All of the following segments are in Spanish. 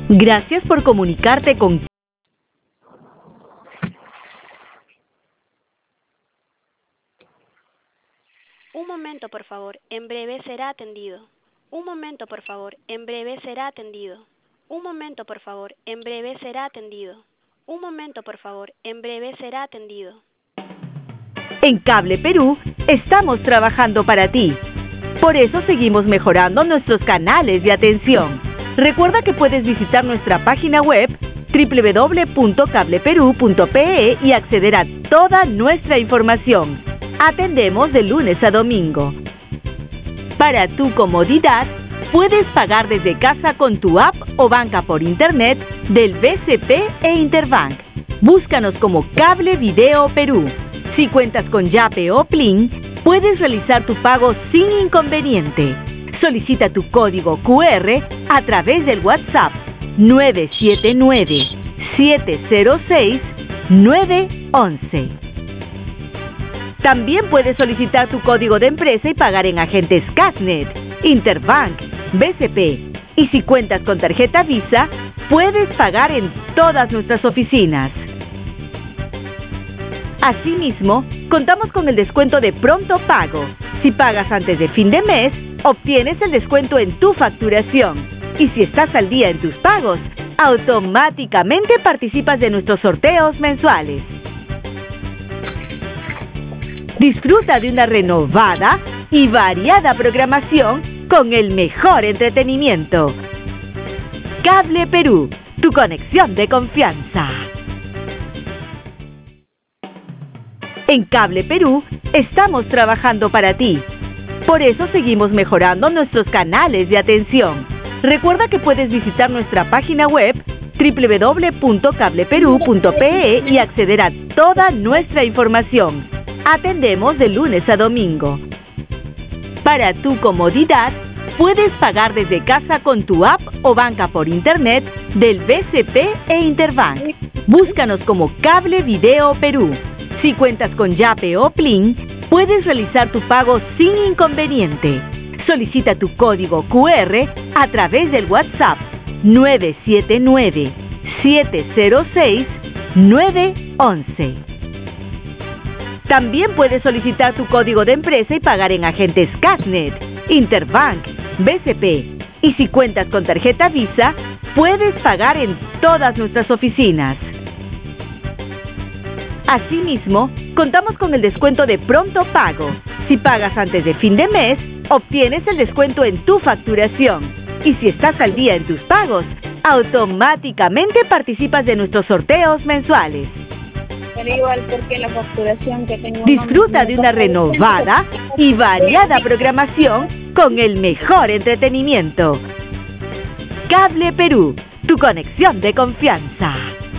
Gracias por comunicarte con... Un momento, por favor. En breve será atendido. Un momento, por favor. En breve será atendido. Un momento, por favor. En breve será atendido. Un momento, por favor. En breve será atendido. En Cable Perú estamos trabajando para ti. Por eso seguimos mejorando nuestros canales de atención. Recuerda que puedes visitar nuestra página web www.cableperú.pe y acceder a toda nuestra información. Atendemos de lunes a domingo. Para tu comodidad, puedes pagar desde casa con tu app o banca por internet del BCP e Interbank. Búscanos como Cable Video Perú. Si cuentas con Yape o Plin, puedes realizar tu pago sin inconveniente. Solicita tu código QR a través del WhatsApp 979-706-911. También puedes solicitar tu código de empresa y pagar en agentes Casnet, Interbank, BCP. Y si cuentas con tarjeta Visa, puedes pagar en todas nuestras oficinas. Asimismo, contamos con el descuento de pronto pago. Si pagas antes de fin de mes, obtienes el descuento en tu facturación. Y si estás al día en tus pagos, automáticamente participas de nuestros sorteos mensuales. Disfruta de una renovada y variada programación con el mejor entretenimiento. Cable Perú, tu conexión de confianza. En Cable Perú estamos trabajando para ti. Por eso seguimos mejorando nuestros canales de atención. Recuerda que puedes visitar nuestra página web www.cableperú.pe y acceder a toda nuestra información. Atendemos de lunes a domingo. Para tu comodidad, puedes pagar desde casa con tu app o banca por internet del BCP e Interbank. Búscanos como Cable Video Perú. Si cuentas con Yape o Plin, puedes realizar tu pago sin inconveniente. Solicita tu código QR a través del WhatsApp 979-706-911. También puedes solicitar tu código de empresa y pagar en agentes Casnet, Interbank, BCP. Y si cuentas con tarjeta Visa, puedes pagar en todas nuestras oficinas. Asimismo, contamos con el descuento de pronto pago. Si pagas antes de fin de mes, obtienes el descuento en tu facturación. Y si estás al día en tus pagos, automáticamente participas de nuestros sorteos mensuales. Pero igual porque la facturación que tengo... Disfruta de una renovada y variada programación con el mejor entretenimiento. Cable Perú, tu conexión de confianza.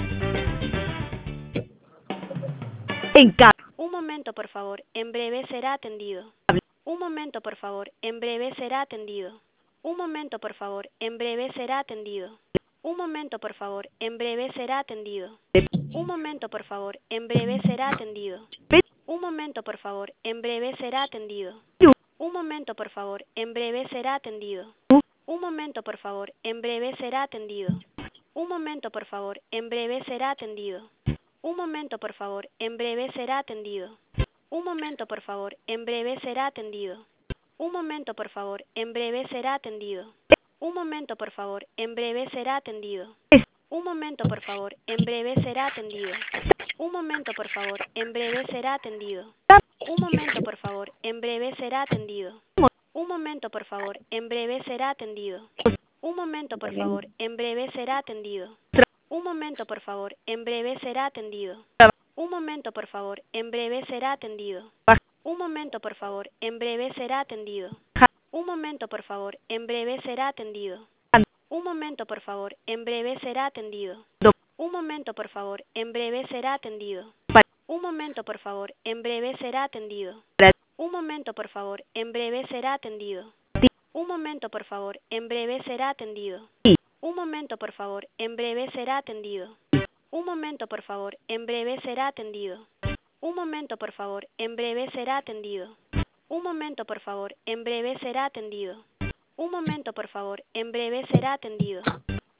Un momento, por favor. En breve será atendido. Un momento, por favor. En breve será atendido. Un momento, por favor. En breve será atendido. Un momento, por favor. En breve será atendido. Un momento, por favor. En breve será atendido. Un momento, por favor. En breve será atendido. Un momento, por favor. En breve será atendido. Un momento, por favor. En breve será atendido. Un momento, por favor. En breve será atendido. Un momento, por favor. En breve será atendido. Un momento, por favor. En breve será atendido. Un momento, por favor. En breve será atendido. Un momento, por favor. En breve será atendido. Un momento, por favor. En breve será atendido. Un momento, por favor. En breve será atendido. Un momento, por favor. En breve será atendido. Un momento, por favor. En breve será atendido. Un momento, por favor. En breve será atendido. Un momento, por favor. En breve será atendido. Un momento, por favor. En breve será atendido. Un momento, por favor. En breve será atendido. Un momento, por favor. En breve será atendido. Un momento, por favor. En breve será atendido. Un momento, por favor. En breve será atendido. Un momento, por favor. En breve será atendido. Un momento, por favor. En breve será atendido. Un momento, por favor. En breve será atendido. Un momento, por favor. En breve será atendido. Un momento, por favor. En breve será atendido. Un momento, por favor. En breve será atendido. Un momento, por favor. En breve será atendido. Un momento, por favor. En breve será atendido.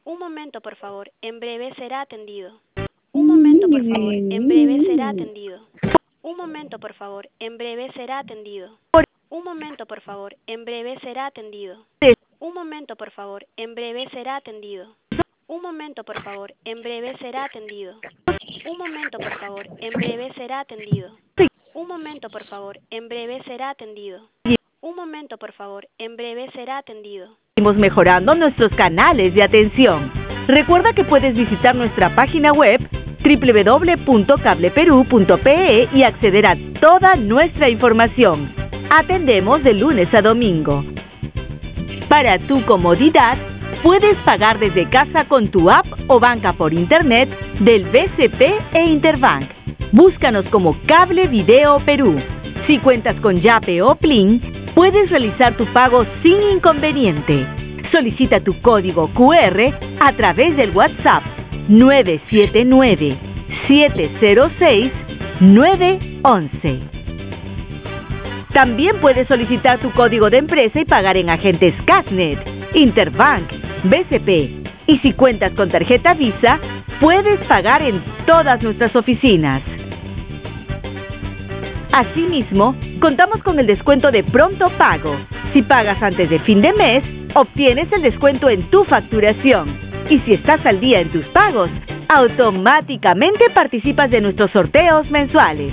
Un momento, por favor, en breve será atendido. Un momento, por favor, en breve será atendido. Un momento, por favor, en breve será atendido. Un momento, por favor, en breve será atendido. Un momento, por favor, en breve será atendido. Un momento, por favor, en breve será atendido. Un momento, por favor, en breve será atendido. Un momento, por favor, en breve será atendido. Un momento, por favor, en breve será atendido. Seguimos mejorando nuestros canales de atención. Recuerda que puedes visitar nuestra página web www.cableperú.pe y acceder a toda nuestra información. Atendemos de lunes a domingo. Para tu comodidad, puedes pagar desde casa con tu app o banca por internet del BCP e Interbank. Búscanos como Cable Video Perú. Si cuentas con Yape o Plin, puedes realizar tu pago sin inconveniente. Solicita tu código QR a través del WhatsApp 979-706-911. También puedes solicitar tu código de empresa y pagar en agentes Casnet, Interbank, BCP. Y si cuentas con tarjeta Visa, puedes pagar en todas nuestras oficinas. Asimismo, contamos con el descuento de pronto pago. Si pagas antes de fin de mes, obtienes el descuento en tu facturación. Y si estás al día en tus pagos, automáticamente participas de nuestros sorteos mensuales.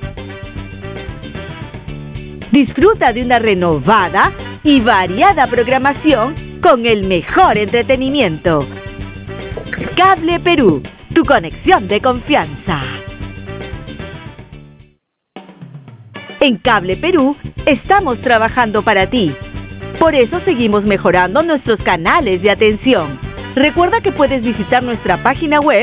Disfruta de una renovada y variada programación con el mejor entretenimiento. Cable Perú, tu conexión de confianza. En Cable Perú estamos trabajando para ti. Por eso seguimos mejorando nuestros canales de atención. Recuerda que puedes visitar nuestra página web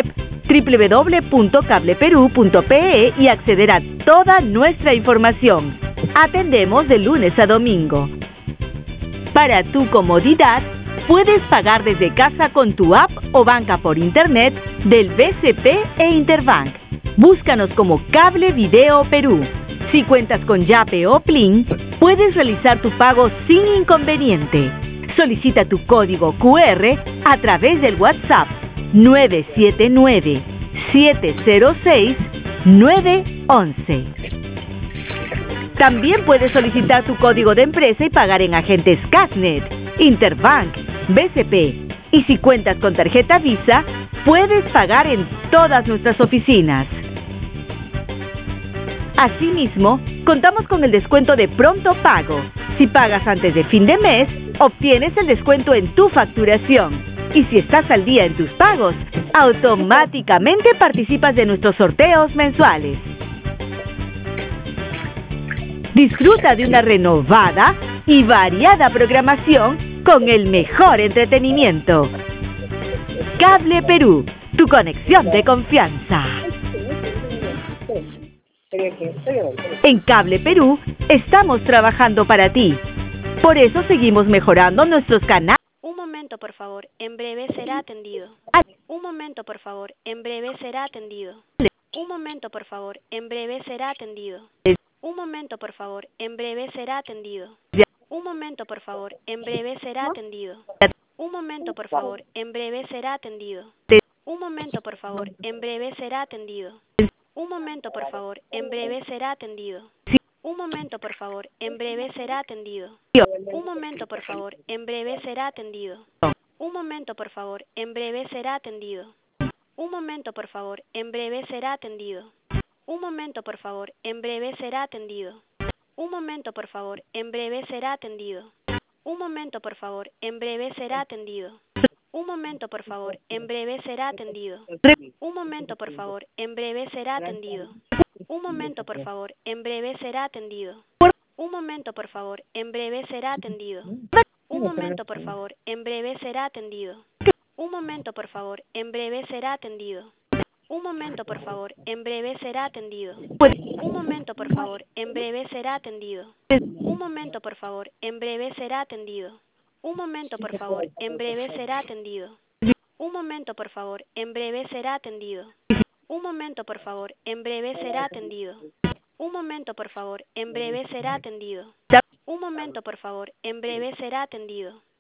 www.cableperú.pe y acceder a toda nuestra información. Atendemos de lunes a domingo. Para tu comodidad, puedes pagar desde casa con tu app o banca por internet del BCP e Interbank. Búscanos como Cable Video Perú. Si cuentas con Yape o Plin, puedes realizar tu pago sin inconveniente. Solicita tu código QR a través del WhatsApp 979-706-911. También puedes solicitar tu código de empresa y pagar en agentes Casnet, Interbank, BCP. Y si cuentas con tarjeta Visa, puedes pagar en todas nuestras oficinas. Asimismo, contamos con el descuento de pronto pago. Si pagas antes de fin de mes, obtienes el descuento en tu facturación. Y si estás al día en tus pagos, automáticamente participas de nuestros sorteos mensuales. Disfruta de una renovada y variada programación con el mejor entretenimiento. Cable Perú, tu conexión de confianza. En Cable Perú estamos trabajando para ti. Por eso seguimos mejorando nuestros canales. Un momento, por favor, en breve será atendido. Un momento, por favor, en breve será atendido. Un momento, por favor, en breve será atendido. Un momento, por favor, en breve será atendido. Un momento, por favor, en breve será atendido. Un momento, por favor, en breve será atendido. Un momento, por favor, en breve será atendido. Un momento, por favor, en breve será atendido. Un momento, por favor, en breve será atendido. Un momento, por favor, en breve será atendido. Un momento, por favor, en breve será atendido. Un momento, por favor, en breve será atendido. Un momento, por favor, en breve será atendido. Un momento, por favor, en breve será atendido. Un momento, por favor, en breve será atendido. Un momento, por favor, en breve será atendido. Un momento, por favor, en breve será atendido. Un momento, por favor, en breve será atendido. Un momento, por favor, en breve será atendido. Un momento, por favor, en breve será atendido. Un momento, por favor, en breve será atendido. Un momento, por favor, en breve será atendido. Un momento, por favor, en breve será atendido. Un momento, por favor, en breve será atendido. Un momento, por favor, en breve será atendido. Un momento, por favor, en breve será atendido. Un momento, por favor, en breve será atendido. Un momento, por favor, en breve será atendido. Un momento, por favor, en breve será atendido. Un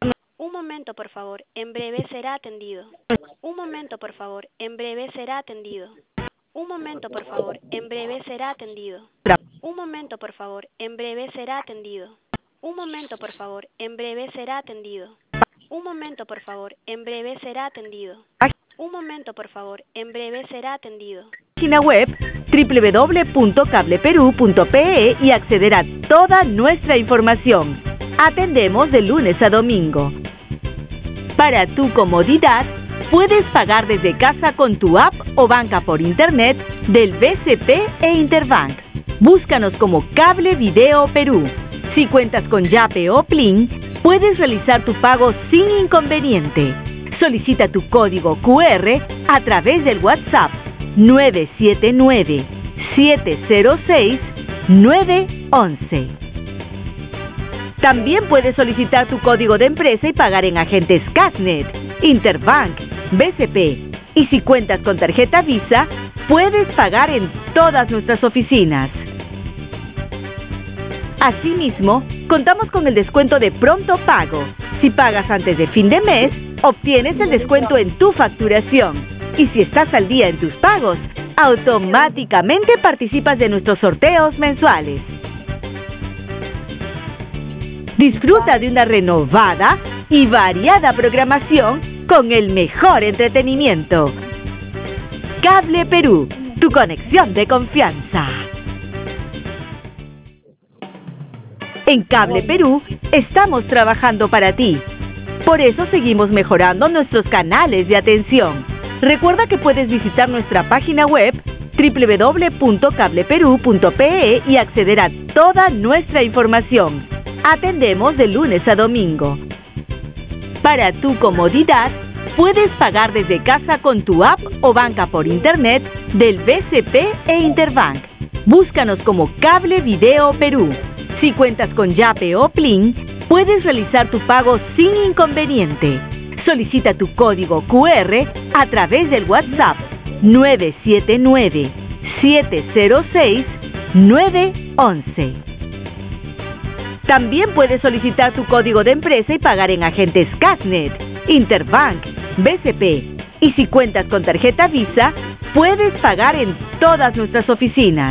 Un momento, por favor. En breve será atendido. Un momento, por favor. En breve será atendido. Un momento, por favor. En breve será atendido. Un momento, por favor. En breve será atendido. Un momento, por favor. En breve será atendido. Un momento, por favor. En breve será atendido. Un momento, por favor. En breve será atendido. Página web www.cableperú.pe y acceder a toda nuestra información. Atendemos de lunes a domingo. Para tu comodidad, puedes pagar desde casa con tu app o banca por internet del BCP e Interbank. Búscanos como Cable Video Perú. Si cuentas con Yape o Plin, puedes realizar tu pago sin inconveniente. Solicita tu código QR a través del WhatsApp 979-706-911. También puedes solicitar tu código de empresa y pagar en agentes Casnet, Interbank, BCP. Y si cuentas con tarjeta Visa, puedes pagar en todas nuestras oficinas. Asimismo, contamos con el descuento de pronto pago. Si pagas antes de fin de mes, obtienes el descuento en tu facturación. Y si estás al día en tus pagos, automáticamente participas de nuestros sorteos mensuales. Disfruta de una renovada y variada programación con el mejor entretenimiento. Cable Perú, tu conexión de confianza. En Cable Perú estamos trabajando para ti. Por eso seguimos mejorando nuestros canales de atención. Recuerda que puedes visitar nuestra página web www.cableperú.pe y acceder a toda nuestra información. Atendemos de lunes a domingo. Para tu comodidad, puedes pagar desde casa con tu app o banca por internet del BCP e Interbank. Búscanos como Cable Video Perú. Si cuentas con Yape o Plin, puedes realizar tu pago sin inconveniente. Solicita tu código QR a través del WhatsApp 979-706-911. También puedes solicitar tu código de empresa y pagar en agentes Casnet, Interbank, BCP. Y si cuentas con tarjeta Visa, puedes pagar en todas nuestras oficinas.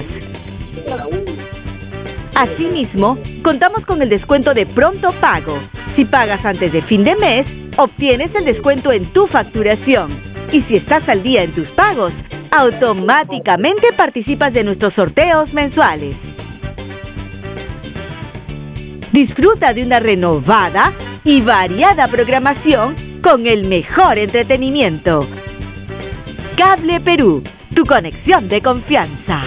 Asimismo, contamos con el descuento de pronto pago. Si pagas antes de fin de mes, obtienes el descuento en tu facturación. Y si estás al día en tus pagos, automáticamente participas de nuestros sorteos mensuales. Disfruta de una renovada y variada programación con el mejor entretenimiento. Cable Perú, tu conexión de confianza.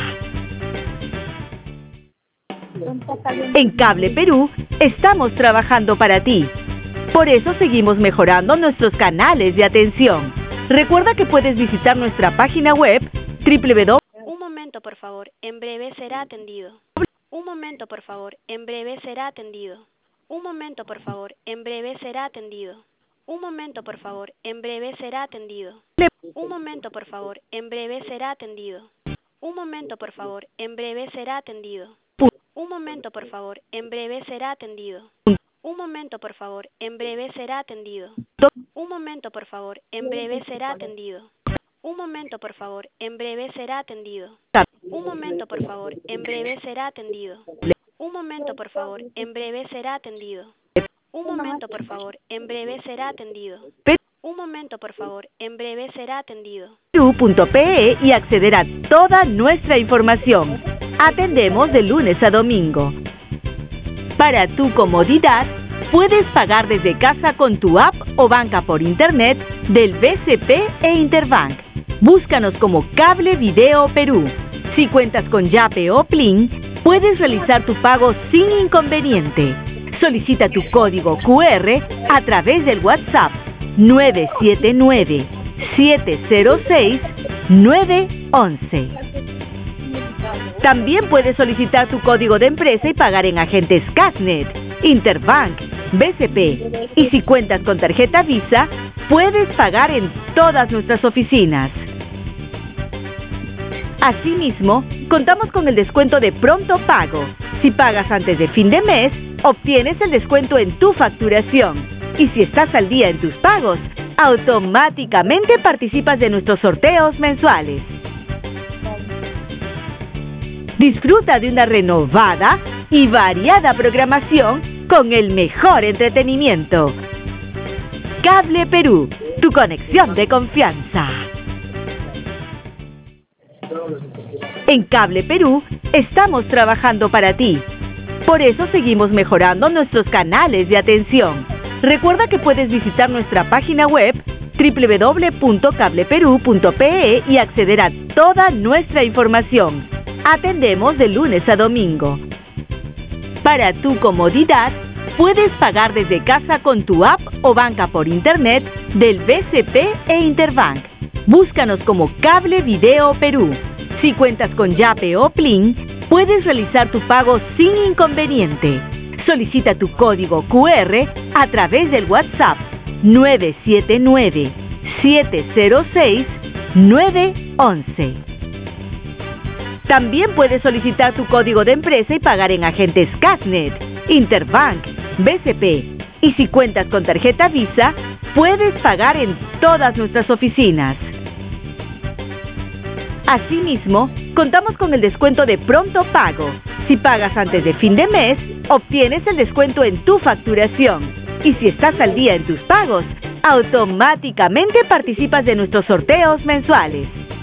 En Cable Perú estamos trabajando para ti. Por eso seguimos mejorando nuestros canales de atención. Recuerda que puedes visitar nuestra página web www. Un momento, por favor. En breve será atendido. Un momento, por favor. En breve será atendido. Un momento, por favor. En breve será atendido. Un momento, por favor. En breve será atendido. Un momento, por favor. En breve será atendido. Un momento, por favor. En breve será atendido. Un momento, por favor. En breve será atendido. Un momento, por favor. En breve será atendido. Un momento, por favor. En breve será atendido. Un momento, por favor. En breve será atendido. Un momento, por favor. En breve será atendido. Un momento, por favor. En breve será atendido. Un momento, por favor. En breve será atendido. Un momento, por favor. En breve será atendido. Perú.pe y acceder a toda nuestra información. Atendemos de lunes a domingo. Para tu comodidad, puedes pagar desde casa con tu app o banca por internet del BCP e Interbank. Búscanos como Cable Video Perú. Si cuentas con Yape o Plin, puedes realizar tu pago sin inconveniente. Solicita tu código QR a través del WhatsApp 979-706-911. También puedes solicitar tu código de empresa y pagar en agentes Casnet, Interbank, BCP. Y si cuentas con tarjeta Visa, puedes pagar en todas nuestras oficinas. Asimismo, contamos con el descuento de pronto pago. Si pagas antes de fin de mes, obtienes el descuento en tu facturación. Y si estás al día en tus pagos, automáticamente participas de nuestros sorteos mensuales. Disfruta de una renovada y variada programación con el mejor entretenimiento. Cable Perú, tu conexión de confianza. En Cable Perú estamos trabajando para ti. Por eso seguimos mejorando nuestros canales de atención. Recuerda que puedes visitar nuestra página web www.cableperu.pe y acceder a toda nuestra información. Atendemos de lunes a domingo. Para tu comodidad, puedes pagar desde casa con tu app o banca por internet del BCP e Interbank. Búscanos como Cable Video Perú. Si cuentas con Yape o Plin, puedes realizar tu pago sin inconveniente. Solicita tu código QR a través del WhatsApp 979-706-911. También puedes solicitar tu código de empresa y pagar en agentes Casnet, Interbank, BCP. Y si cuentas con tarjeta Visa, puedes pagar en todas nuestras oficinas. Asimismo, contamos con el descuento de pronto pago. Si pagas antes de fin de mes, obtienes el descuento en tu facturación. Y si estás al día en tus pagos, automáticamente participas de nuestros sorteos mensuales.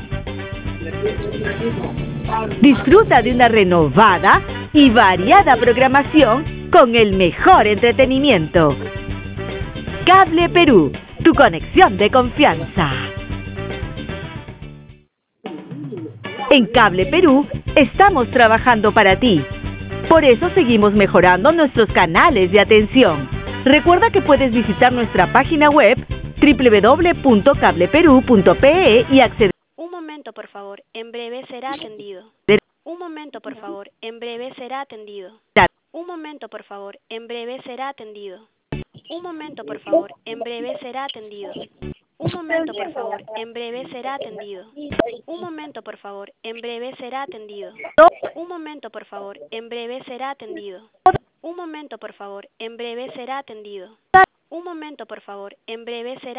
Disfruta de una renovada y variada programación con el mejor entretenimiento. Cable Perú, tu conexión de confianza. En Cable Perú estamos trabajando para ti. Por eso seguimos mejorando nuestros canales de atención. Recuerda que puedes visitar nuestra página web www.cableperu.pe y acceder. Un momento, por favor. En breve será atendido. Un momento, por favor. En breve será atendido. Un momento, por favor. En breve será atendido. Un momento, por favor. En breve será atendido. Un momento, por favor. En breve será atendido. Un momento, por favor. En breve será atendido. Un momento, por favor. En breve será atendido. Un momento, por favor. En breve será atendido. Un momento, por favor. En breve será